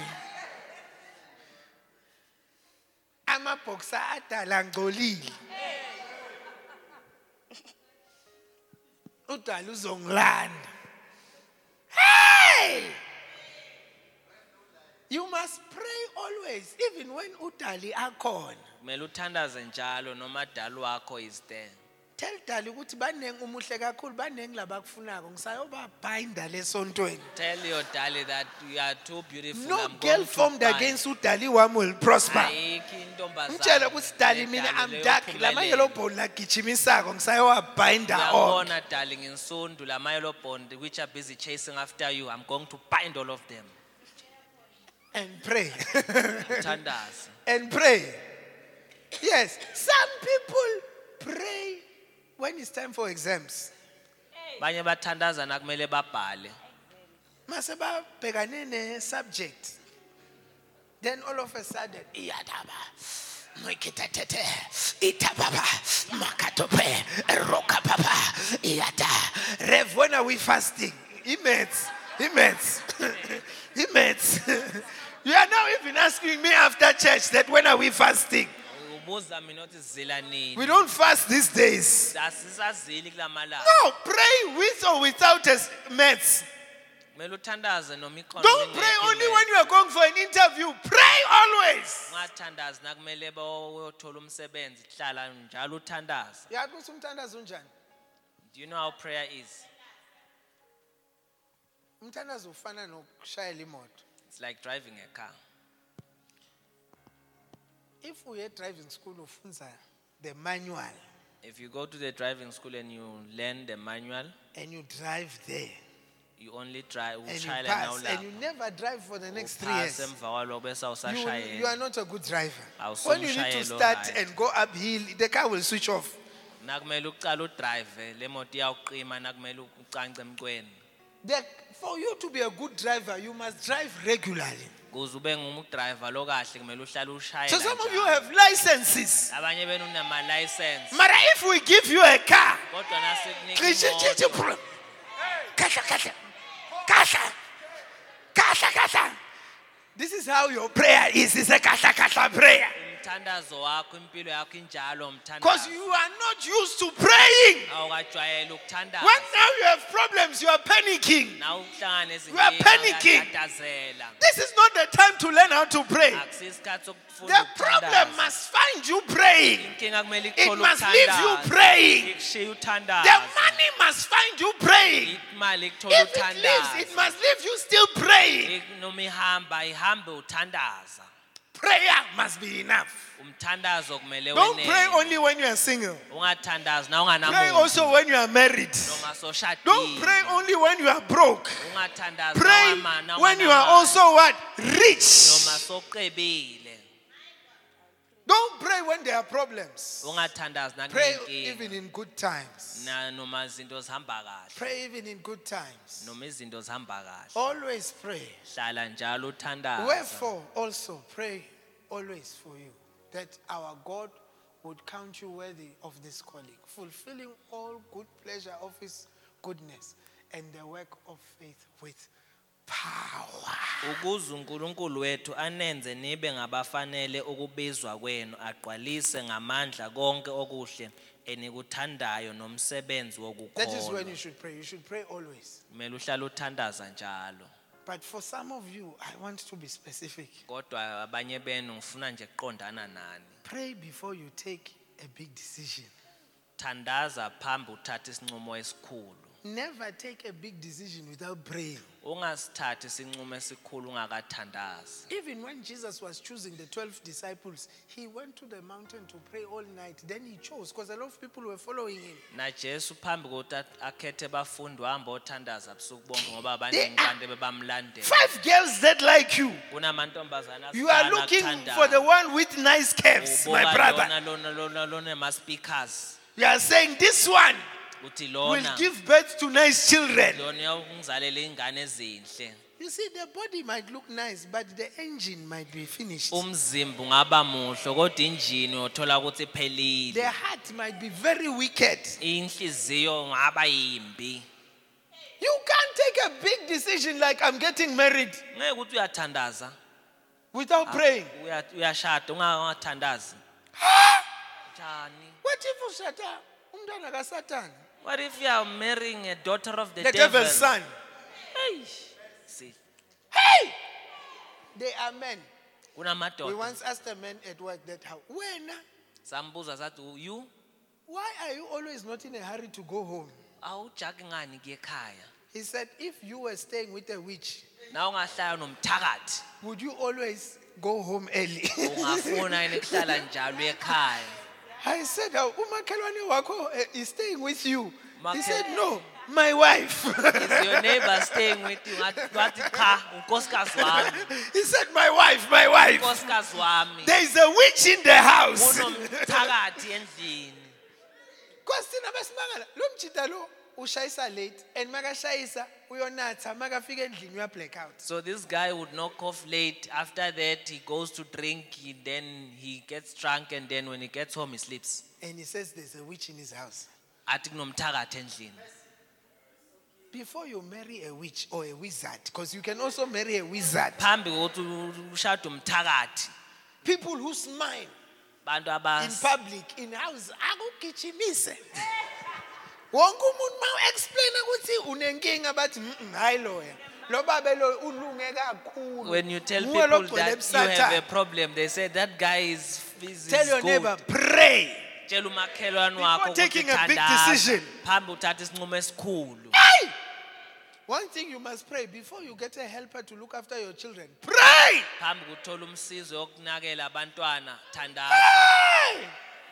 Amabhoksa adala ngcolile. Udala uzongilanda. Hey! You must pray always, even when udali akhona. kumele uthandaze njalo noma dali wakho is there. Tell dali ukuthi banengi umuhle kakhulu banengi labakufunako ngisayoba binder lesontweni. Tell your dali that you are too beautiful. No I'm girl going to formed bind. against udali wami will prosper. Ayikho intombazana Ngitshela ukuthi dali le mina dali I'm leyo dark phumelela. lama yellow bone lagijimisako ngisayoba binder all. Uyabona darling insundu lama yellow bond which are busy chasing after you. I'm going to bind all of them. And pray. Thandaze. And pray. Yes, some people pray when it's time for exams. Banye bathandaza nakumele babhale. Mase babhekane ne subject. Then all of a sudden, iyadaba. Moikita tete, itababa, makatope, roka papa, iyada. Rev, when are we fasting? Imets. He met. He met. You are now even asking me after church that when are we fasting? Ubuza mina uthi zila nini? We don't fast these days. Asisazili kula malanga. No, pray with or without us meds. Kumele uthandaze noma ikhona. Don't pray only when you are going for an interview. Pray always. Ungathandazi nakumele bayothola umsebenzi hlala njalo uthandaza. Yakuthi umthandazo unjani? Do you know how prayer is? Umthandazo ufana nokushayela imoto. It's like driving a car. If we are driving school ufunza the manual If you go to the driving school and you learn the manual, and you drive there you only drive and you ushayela pass nawo and you never drive for the next three Uphase years, emva kwalokho bese you, awusashayela. you are not a good driver. Awuso When you need to umshayeli start o-right. and go uphill, the car will switch off. Nakumele uqala udrive le moto iyawuqima nakumele ucance emqweni. The, for you to be a good driver, you must drive regularly. Kuze ube ngumdriver lo kahle kumele uhlale ushayela. So some of you njalo. have licenses. Abanye benu unama license. But if we give you a car, Kodwa nasikunika imoto. Kasha, kasha, kasha, kasha, kasha. This is how your prayer is. It's a kasha, kasha prayer. Umthandazo wakho impilo yakho injalo Because umthandazo. you are not used to praying. Awukajwayele ukuthandaza. When now you have problems, you are panicking. Na uhlangana You are panicking. uyatatazela. This is not the time to learn how to pray. Akusisikhathi sokufunda The problem ukuthandaza. must find you praying. Inkinga kumele It ikuthole must leave you ukuthandaza. praying. Ikushiye The uthandaza. money must find you praying. Imali ikuthole If it leaves, uthandaza. it must leave you still praying. Noma ihamba ihambe uthandaza. Prayer must be enough. Umthandazo kumele Don't wenele. pray only when you are single. Ungathandazi na Pray unganamuntu. also when you are married. Noma soshadile. Don't pray only when you are broke. Ungathandazi Pray na ungama- na when you are unganamali. also what? Rich. Noma soqebile. Don't pray when there are problems. Ungathandazi na Pray kunenkinga. even in good times. Na noma izinto zihamba kahle. Pray even in good times. Noma izinto zihamba kahle. Always pray. Hlala njalo uthandaza. Wherefore also pray always for you, that our God would count you worthy of this calling, fulfilling all good pleasure of his goodness and the work of faith with power. Ukuze uNkulunkulu wethu anenze nibe ngabafanele ukubizwa kwenu agqwalise ngamandla konke okuhle enikuthandayo nomsebenzi That is when wokukholwa. you should pray. You should pray always. Kumele uhlale uthandaza njalo. But for some of you, I want to be specific. Kodwa abanye benu ngifuna nje kuqondana nani. Pray before you take a big decision. Thandaza phambi uthatha isinqumo esikhulu. Never take a big decision without praying. Ungasithathi isinqumo esikhulu ungakathandazi. Even when Jesus was choosing the twelve disciples, he went to the mountain to pray all night. Then he chose because a lot of people were following him. Na Jesu phambi kokuthi akhethe abafundi wahamba othandaza busuku bonke ngoba There abaningi are abantu bebamlandela. Five girls that like you. Kunamantombazana You are asitana looking akuthandayo. for the one with nice calves, my Ubuka brother. lona lona lona lona ma-speakers. You are saying this one Uthi will lona give birth to nice children. lona uyawungizalela ingane ezinhle. You see, the body might look nice, but the engine might be finished. Umzimba ungaba muhle kodwa injini uthola ukuthi The iphelile. heart might be very wicked. Inhliziyo ngaba yimbi. You can't take a big decision like I'm getting married Ngeke ukuthi uyathandaza. without praying. Uya- Uyashada ungathandazi. Njani? What if ushata umntwana kaSatan? What if you are marrying a daughter of the, The devil? devil's son. Hey. See. Hey! They are men. We Kunamadoda. once asked a man at work that how, when, Sambuza sathi you why are you always not in a hurry to go home? awujaki ngani kuye ekhaya? He said, if you were staying with a witch, Na ungahlala nomthakathi. would you always go home early? Ungafuna yini kuhlala njalo ekhaya? I said, "How umakhelwane wakho eh, is staying with you?" He Makhe- said, no, my wife. Is your neighbor staying with you? Ngathi wathi cha, unkosikazi wami. He said, my wife, my wife. Unkosikazi wami. There is a witch in the house. Kunomthakathi endlini. Because thina besimangala, lo mjida lo ushayisa late and makashayisa uyonatha makafika endlini uya black out. So this guy would knock off late. After that, he goes to drink. He, then he gets drunk, and then when he gets home, he sleeps. And he says there's a witch in his house. Athi kunomthakathi endlini. before you marry a witch or a wizard, because you can also marry a wizard, phambi kokuthi ushade umthakathi people who smile bantu in abas public, in house, akugijimise. Wonke umuntu ma explain ukuthi unenkinga bathi "Mm, hayi lawyer lo baba lo ulunge kakhulu." when you tell Nguwe lo people ogcwele that you have a ebusathane. problem they say that guy is is Tell your good. neighbor, pray. Tshela umakhelwane Before wakho ukuthi taking a big thandaza decision. phambi uthatha isinqumo esikhulu. Hey! One thing you must pray before you get a helper to look after your children. Pray! Phambi ukuthola umsizi wokunakela abantwana thandaza. Pray!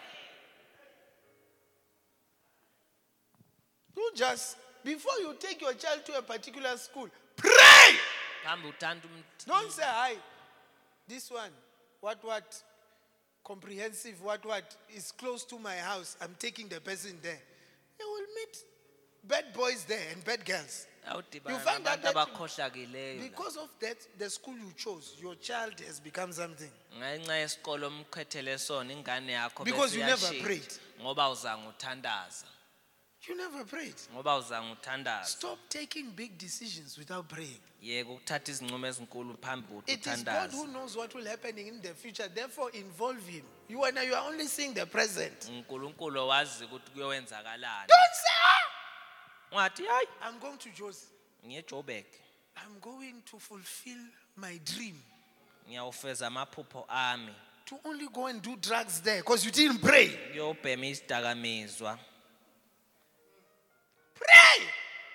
You just, before you take your child to a particular school, pray! Phambi uthanda umt- Don't say, hi, this one, what, what, comprehensive, what, what, is close to my house. I'm taking the person there. You will meet bad boys there and bad girls. awudibana You find out nabantu that abakhohlakileyo la. because of that, the school you chose, your child has become something. ngenxa yesikolo omkhethele sona ingane yakho Because bese you never iyashintsha. prayed. Ngoba uzange uthandaza You never prayed. ngoba uzange uthandaza Stop taking big decisions without praying. yeke ukuthatha izinqumo ezinkulu phambi kokuthi It is God who uthandaze. knows what will happen in the future. Therefore, involve Him. You and you are only seeing the present. uNkulunkulu owazi ukuthi kuyowenzakalani. Don't say, ah, Ungathi hayi I'm going to Josie. ngiye Joburg I'm going to fulfill my dream. ngiyawufeza amaphupho ami To only go and do drugs there because you didn't pray. ngiyobhema isidakamizwa. Pray!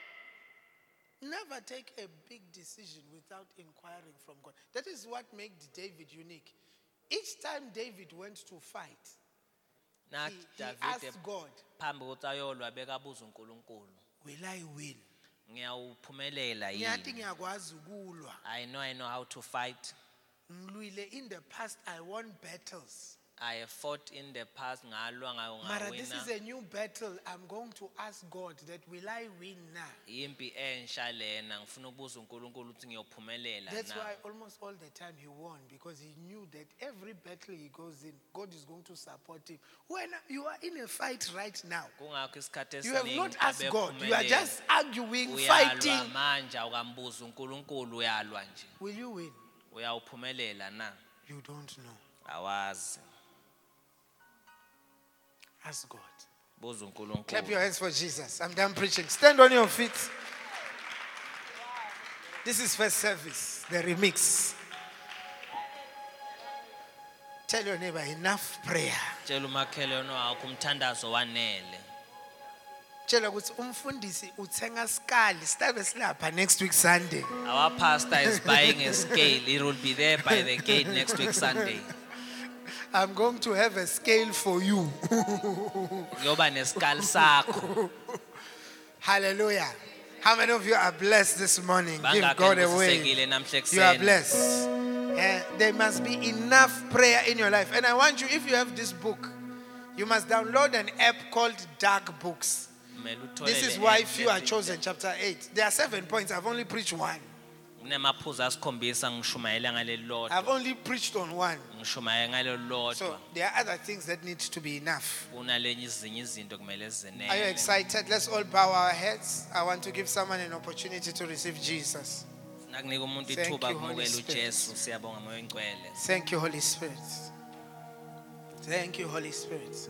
Never take a big decision without inquiring from God. That is what made David unique. Each time David went to fight, Nathi he, he David asked God, phambi kokuthi ayolwa bekabuza uNkulunkulu will I win? ngiyawuphumelela Ngiyathi yini. ngiyakwazi ukulwa. I know I know how to fight. Ngilwile. In the past, I won battles. I have fought in the past ngalwa ngayo Mara, this is ngawina. a new battle. I'm going to ask God that will I win now? Impi ensha lena ngifuna ukubuza uNkulunkulu ukuthi ngiyophumelela That's na. why almost all the time he won, because he knew that every battle he goes in, God is going to support him. When you are in a fight right now, Kungakho isikhathi you have esiningi not asked God. You are abephumelela. just arguing, Uyalwa fighting. manje awukambuza uNkulunkulu uyalwa nje. Will you win? Uyawuphumelela na. You don't know. Awazi. Ask God. Buza Clap uNkulunkulu. your hands for Jesus. I'm done preaching. Stand on your feet. This is first service, the remix. Tell your neighbor, enough prayer. Tshela umakhelwane wakho umthandazo wanele. Tell ukuthi umfundisi uthenga skali sibe silapha next week Sunday. Our pastor is buying a scale. It will be there by the gate next week Sunday. I'm going to have a scale for you. Yoba nesikali sakho. Hallelujah. How many of you are blessed this morning? Give Bangakhe God a nibusisekile wave. namhla You are ekuseni. blessed. Eh, there must be enough prayer in your life. And I want you, if you have this book, you must download an app called Dark Books. Kumele uthole This is le why app few are le- chosen, chapter eight. There are seven points. I've only preached one. Kunemaphuzu asikhombisa ngishumayela ngaleli I've lodwa. only preached on one. Ngishumayela ngaleli So lodwa. there are other things that need to be enough. Kunalenye izinye izinto kumele Are you zinele. excited? Let's all bow our heads. I want to give someone an opportunity to receive Jesus. Nakunika umuntu Thank ithuba you, Holy kumukela Spirit. uJesu. Siyabonga moya oyingcwele. Thank you, Holy Spirit. Thank you, Holy Spirit.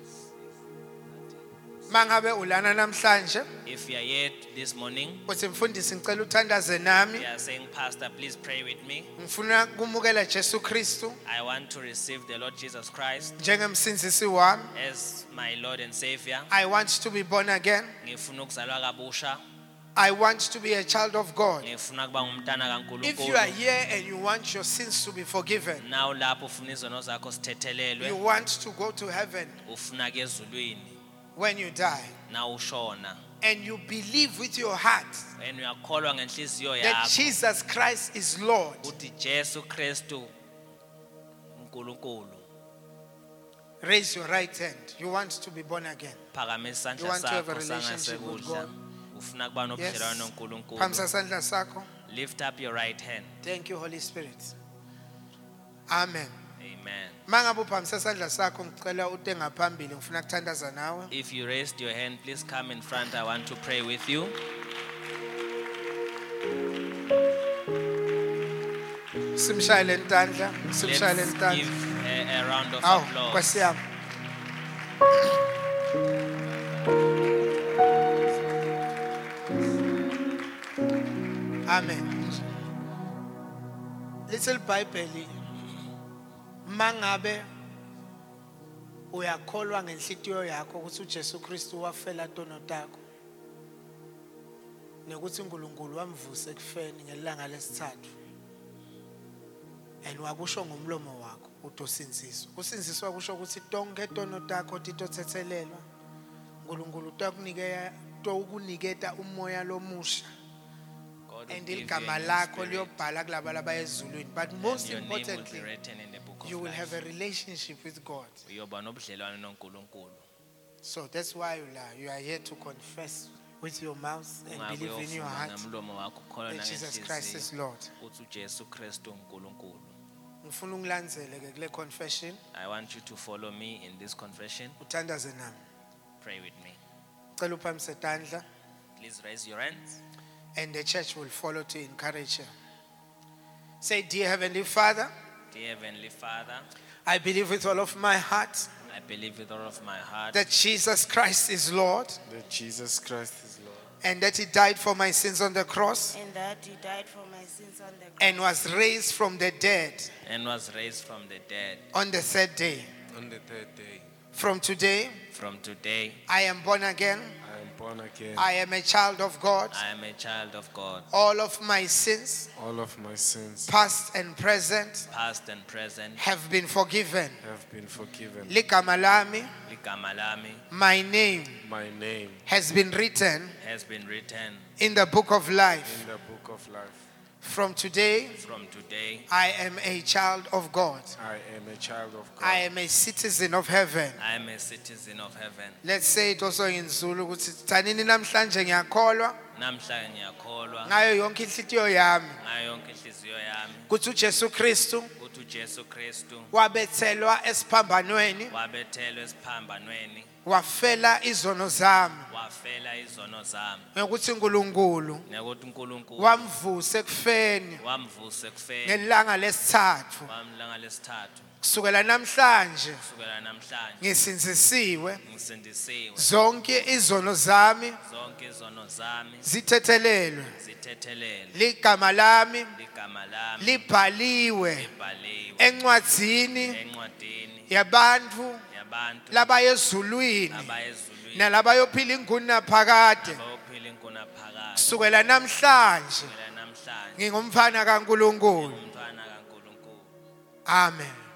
Mangabe ulana namhlanje, If you are here this morning, uthi mfundisi ngicela uthandaze nami, you are saying, Pastor, please pray with me. ngifuna kumukela Jesu Kristu I want to receive the Lord Jesus Christ njengemsindisi wami. as my Lord and Savior. I want to be born again. Ngifuna ukuzalwa kabusha. I want to be a child of God. Ngifuna kuba ngumntana If you are kaNkulunkulu. here and you want your sins to be forgiven, Naw lapho ufuna izono zakho you sithethelelwe, want to go to heaven ufuna ke ezulwini when you die, na ushona. and you believe with your heart And uyakholwa ngenhliziyo that yakho Jesus Christ is Lord, uthi Jesu Kristu uNkulunkulu. raise your right hand. You want to be born again. Phakamisa You isandla want to have a sakho relationship with sangasekudla. God? Ufuna kuba Yes. nobudlelwano noNkulunkulu. Phamisa sandla sakho. Lift up your right hand. Thank you, Holy Spirit. Amen. Amen. Mangabe uphamisa sandla sakho ngicela ute ngaphambili ngifuna ukuthandaza nawe. If you raised your hand, please come in front. I want to pray with you. Simshayele ntandla, simshayele Let's ntandla. give a, a round of Aw, applause. Nkosi yami. Amen. Little Bible mangabe uyakholwa ngenhlitiyo yakho ukuthi uJesu Kristu wafela tono takho nekuthi uNkulunkulu wamvusa ekufeni ngelanga lesithathu and wakusho ngomlomo wakho utosinziswa usinziswa kusho ukuthi tonke tono takho titothethelelwa uNkulunkulu utakunikeza tokuniketa umoya lomusha God will and give you igama a new lakho spirit, liyobhala kulaba labayezulwini but and most your name will be importantly written in the book of you will have life. a relationship with God. Uyoba nobudlelwano noNkulunkulu. So that's why you are, you are here to confess with your mouth and Ungabe believe in your uyovuma heart ngamlomo wakho ukholwa that Jesus Christ is nangenhliziyo Lord. ukuthi uJesu Kristu uNkulunkulu. Ngifuna ungilandzele ke kule confession I want you to follow me in this confession. uthandaze nami. Pray with me. Cela uphamise tandla Please raise your hands. and the church will follow to encourage you. Say, dear Heavenly Father, Dear Heavenly Father, I believe with all of my heart I believe with all of my heart that Jesus Christ is Lord That Jesus Christ is Lord. and that He died for my sins on the cross And that he died for my sins on the cross. and was raised from the dead and was raised from the dead. on the third day. On the third day, From today, From today, I am born again. I am born again. I am a child of God. I am a child of God, All of my sins, All of my sins past and present, past and present. have been forgiven. have been forgiven. Ligama lami, Ligama lami my name My name has been written has been written in the book of life. in the book of life. From today, from today. I am a child of God. I am a child of God. I am a citizen of heaven. I am a citizen of heaven. Let's say it also in Zulu ukuthi thanini namhlanje ngiyakholwa Namhlanje ngiyakholwa ngayo yonke inhlitiyo yami ngayo yonke inhliziyo yami ukuthi uJesu Kristu ukuthi uJesu Kristu wabethelwa esiphambanweni wabethelwa esiphambanweni wafela izono zami wafela izono zami ngokuthi uNkulunkulu nekuthi uNkulunkulu wamvusa ekufeni wamvusa ekufeni ngelanga lesithathu wamlanga lesithathu kusukela namhlanje kusukela namhlanje ngisinzisiwe ngisindisiwe zonke izono zami zonke izono zami zithethelelwe zithethelele ligama lami ligama lami libhaliwe libhaliwe encwadzini encwadini yabantu yabantu labayezulwini abayezulwini nalabayophila inguna phakade abayophila inkuna phakade kusukela namhlanje kusukela namhlanje ngingumfana kaNkulunkulu. umntwana kaNkulunkulu. Amen.